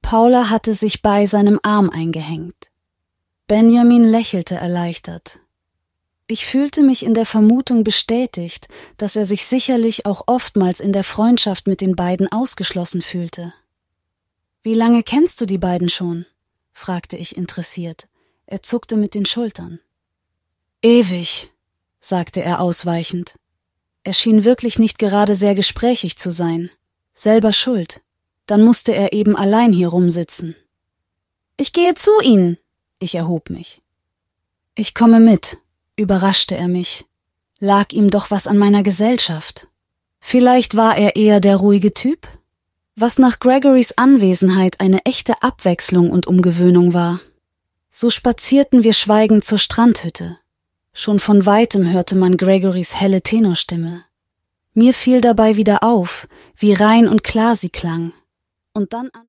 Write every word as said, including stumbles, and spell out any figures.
Paula hatte sich bei seinem Arm eingehängt. Benjamin lächelte erleichtert. Ich fühlte mich in der Vermutung bestätigt, dass er sich sicherlich auch oftmals in der Freundschaft mit den beiden ausgeschlossen fühlte. »Wie lange kennst du die beiden schon?« fragte ich interessiert. Er zuckte mit den Schultern. »Ewig«, sagte er ausweichend. Er schien wirklich nicht gerade sehr gesprächig zu sein. Selber schuld. Dann musste er eben allein hier rumsitzen. »Ich gehe zu Ihnen«, ich erhob mich. »Ich komme mit«, überraschte er mich. Lag ihm doch was an meiner Gesellschaft? Vielleicht war er eher der ruhige Typ? Was nach Gregorys Anwesenheit eine echte Abwechslung und Umgewöhnung war. So spazierten wir schweigend zur Strandhütte. Schon von weitem hörte man Gregorys helle Tenorstimme. Mir fiel dabei wieder auf, wie rein und klar sie klang. Und dann an